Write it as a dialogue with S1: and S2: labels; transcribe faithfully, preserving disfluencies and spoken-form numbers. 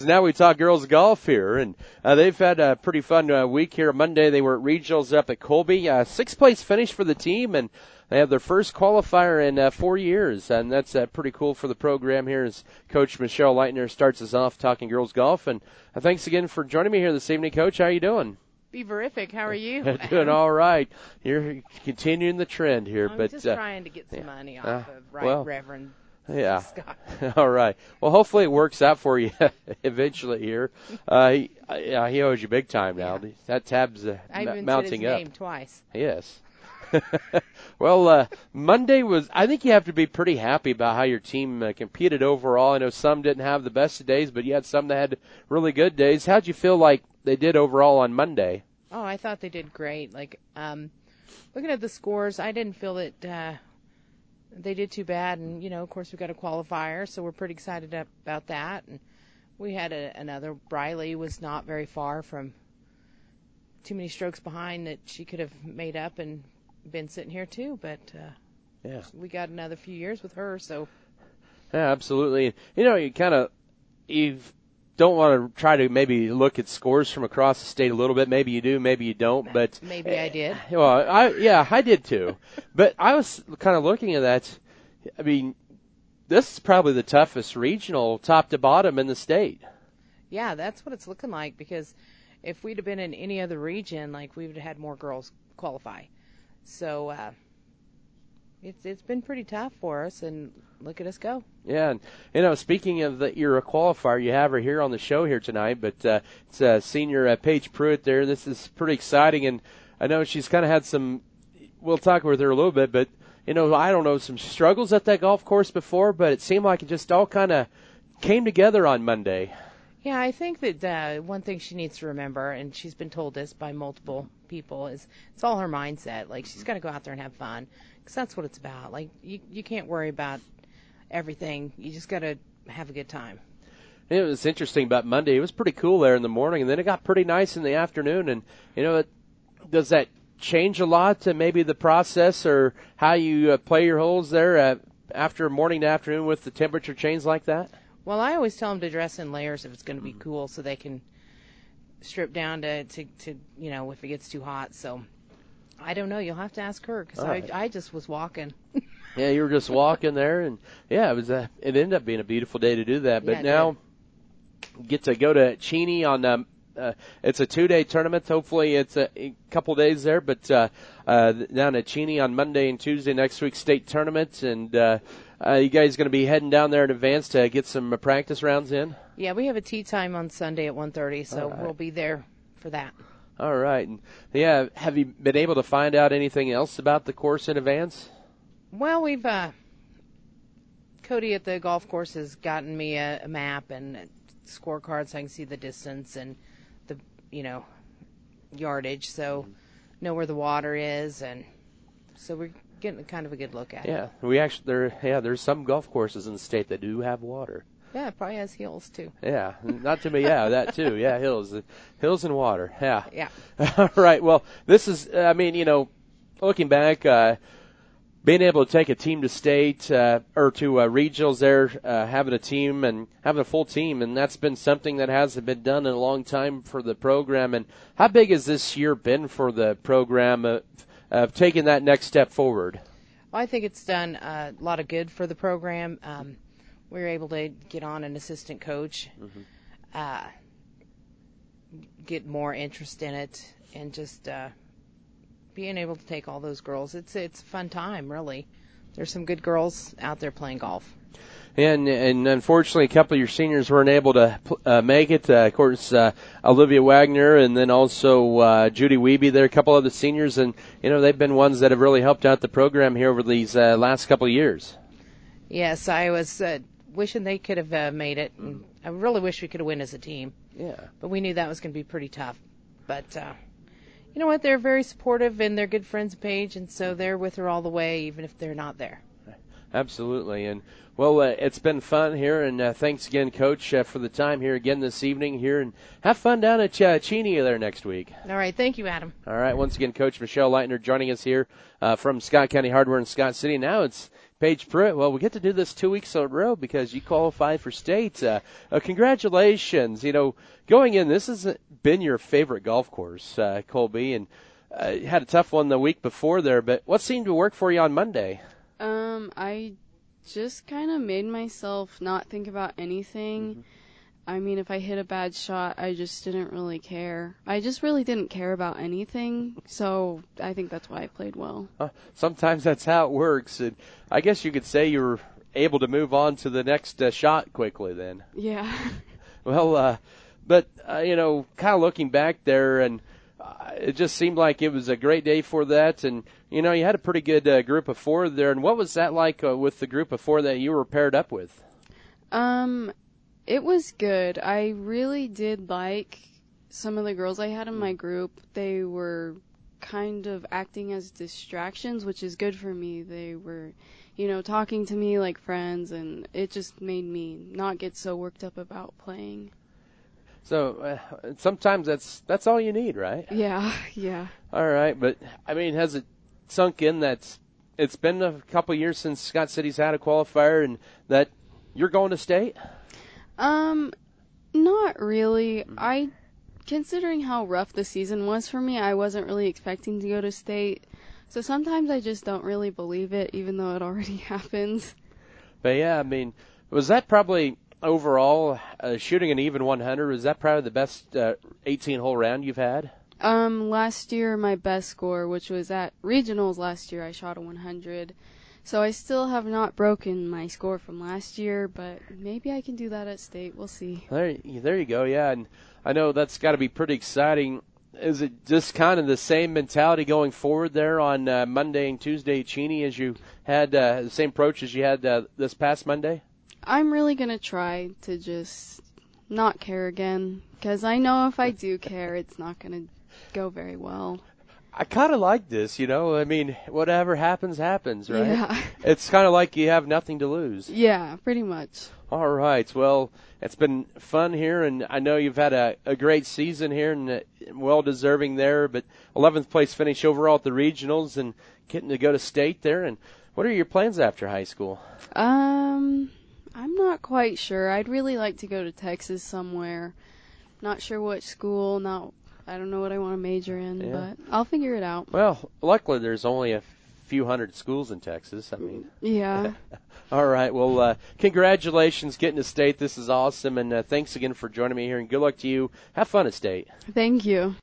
S1: So now we talk girls golf here, and uh, they've had a pretty fun uh, week here. Monday they were at regionals up at Colby. Uh, sixth place finish for the team, and they have their first qualifier in uh, four years, and that's uh, pretty cool for the program here as Coach Michelle Leitner starts us off talking girls golf. And uh, thanks again for joining me here this evening, Coach. How are you doing?
S2: Be terrific. How are you?
S1: Doing all right. You're continuing the trend here.
S2: I'm
S1: but
S2: just
S1: uh,
S2: trying to get some
S1: yeah.
S2: money off
S1: uh,
S2: of Right
S1: well,
S2: Reverend
S1: Yeah.
S2: Scott.
S1: All right. Well, hopefully it works out for you eventually here. Uh, he, uh, he owes you big time now.
S2: Yeah.
S1: That tab's uh,
S2: I even
S1: mounting
S2: said his
S1: up.
S2: name twice.
S1: Yes. Well, uh, Monday was, I think you have to be pretty happy about how your team uh, competed overall. I know some didn't have the best of days, but you had some that had really good days. How'd you feel like they did overall on Monday?
S2: Oh, I thought they did great. Like, um, looking at the scores, I didn't feel that uh, they did too bad. And, you know, of course, we got a qualifier, so we're pretty excited about that. And we had a, another, Briley was not very far from too many strokes behind that she could have made up and been sitting here too, but uh,
S1: yeah,
S2: we got another few years with her. So
S1: yeah, absolutely. You know, you kind of you don't want to try to maybe look at scores from across the state a little bit. Maybe you do, maybe you don't. But
S2: maybe I did.
S1: Well, I yeah, I did too. But I was kind of looking at that. I mean, this is probably the toughest regional, top to bottom, in the state.
S2: Yeah, that's what it's looking like. Because if we'd have been in any other region, like we would have had more girls qualify. So uh, it's it's been pretty tough for us, and look at us go.
S1: Yeah, and you know, speaking of the you're a qualifier, you have her here on the show here tonight, but uh, it's uh, senior uh, Paige Pruitt there. This is pretty exciting, and I know she's kind of had some. We'll talk with her a little bit, but you know, I don't know, some struggles at that golf course before, but it seemed like it just all kind of came together on Monday.
S2: Yeah, I think that uh, one thing she needs to remember, and she's been told this by multiple people, is it's all her mindset. Like, she's got to go out there and have fun, because that's what it's about. Like, you you can't worry about everything. You just got to have a good time.
S1: It was interesting about Monday. It was pretty cool there in the morning, and then it got pretty nice in the afternoon. And, you know, it, does that change a lot to maybe the process or how you uh, play your holes there uh, after morning to afternoon with the temperature change like that?
S2: Well, I always tell them to dress in layers if it's going to be cool, so they can strip down to, to, to, you know, if it gets too hot. So I don't know. You'll have to ask her, because I,
S1: right.
S2: I just was walking.
S1: Yeah, you were just walking there, and yeah, it was. A, it ended up being a beautiful day to do that. But
S2: yeah,
S1: now get to go to Cheney on. Um, uh, it's a two-day tournament. Hopefully, it's a, a couple days there. But uh, uh, down at Cheney on Monday and Tuesday next week, state tournament, and. Uh, Uh, you guys going to be heading down there in advance to get some uh, practice rounds in?
S2: Yeah, we have a tee time on Sunday at one thirty, so
S1: right.
S2: we'll be there for that.
S1: All right. And, yeah, have you been able to find out anything else about the course in advance?
S2: Well, we've uh, Cody at the golf course has gotten me a, a map and a scorecard so I can see the distance and the you know yardage, so mm-hmm. know where the water is, and so we're getting kind of a good look at
S1: yeah,
S2: it.
S1: Yeah, we actually there. Yeah, there's some golf courses in the state that do have water.
S2: Yeah, it probably has hills too.
S1: Yeah, not to me. Yeah, that too. Yeah, hills, hills and water. Yeah.
S2: Yeah.
S1: All right. Well, this is. I mean, you know, looking back, uh, being able to take a team to state uh, or to uh, regionals there, uh, having a team and having a full team, and that's been something that hasn't been done in a long time for the program. And how big has this year been for the program? Uh, Of taking that next step forward?
S2: Well, I think it's done a lot of good for the program. Um, we were able to get on an assistant coach, mm-hmm. uh, get more interest in it, and just uh, being able to take all those girls. It's it's a fun time, really. There's some good girls out there playing golf.
S1: And and unfortunately, a couple of your seniors weren't able to uh, make it. Uh, of course, uh, Olivia Wagner and then also uh, Judy Wiebe. There are a couple of the seniors, and you know they've been ones that have really helped out the program here over these uh, last couple of years.
S2: Yes, I was uh, wishing they could have uh, made it. And I really wish we could have won as a team.
S1: Yeah.
S2: But we knew that was going to be pretty tough. But uh, you know what? They're very supportive, and they're good friends of Paige, and so they're with her all the way, even if they're not there.
S1: Absolutely. And, well, uh, it's been fun here, and uh, thanks again, Coach, uh, for the time here again this evening here. And have fun down at uh, Cheney there next week.
S2: All right. Thank you, Adam.
S1: All right. Once again, Coach Michelle Leitner joining us here uh, from Scott County Hardware in Scott City. Now it's Paige Pruitt. Well, we get to do this two weeks in a row because you qualified for state. Uh, uh, congratulations. You know, going in, this has been your favorite golf course, uh, Colby, and uh, you had a tough one the week before there, but what seemed to work for you on Monday?
S3: Um, I just kind of made myself not think about anything. Mm-hmm. I mean, if I hit a bad shot, I just didn't really care. I just really didn't care about anything, so I think that's why I played well.
S1: Uh, sometimes that's how it works, and I guess you could say you were able to move on to the next uh, shot quickly then.
S3: Yeah.
S1: Well, uh, but, uh, you know, kind of looking back there, and uh, it just seemed like it was a great day for that, and, you know, you had a pretty good uh, group of four there, and what was that like uh, with the group of four that you were paired up with?
S3: Um... It was good. I really did like some of the girls I had in my group. They were kind of acting as distractions, which is good for me. They were, you know, talking to me like friends, and it just made me not get so worked up about playing.
S1: So uh, sometimes that's that's all you need, right?
S3: Yeah, yeah.
S1: All right, but I mean, has it sunk in that it's been a couple years since Scott City's had a qualifier, and that you're going to state?
S3: Um, not really. I, considering how rough the season was for me, I wasn't really expecting to go to state. So sometimes I just don't really believe it, even though it already happens.
S1: But yeah, I mean, was that probably overall uh, shooting an even one hundred? Was that probably the best uh, eighteen-hole round you've had?
S3: Um, last year my best score, which was at regionals last year, I shot a one hundred. So I still have not broken my score from last year, but maybe I can do that at state. We'll see.
S1: There, there you go. Yeah, and I know that's got to be pretty exciting. Is it just kind of the same mentality going forward there on uh, Monday and Tuesday at Cheney as you had uh, the same approach as you had uh, this past Monday?
S3: I'm really going to try to just not care again, because I know if I do care, it's not going to go very well.
S1: I kind of like this, you know. I mean, whatever happens, happens, right?
S3: Yeah.
S1: It's kind of like you have nothing to lose.
S3: Yeah, pretty much.
S1: All right. Well, it's been fun here, and I know you've had a, a great season here and uh, well-deserving there, but eleventh place finish overall at the regionals and getting to go to state there. And what are your plans after high school?
S3: Um, I'm not quite sure. I'd really like to go to Texas somewhere. Not sure what school, not I don't know what I want to major in, yeah. But I'll figure it out.
S1: Well, luckily there's only a few hundred schools in Texas. I mean,
S3: yeah.
S1: All right. Well, uh, congratulations getting to state. This is awesome, and uh, thanks again for joining me here, and good luck to you. Have fun at state.
S3: Thank you.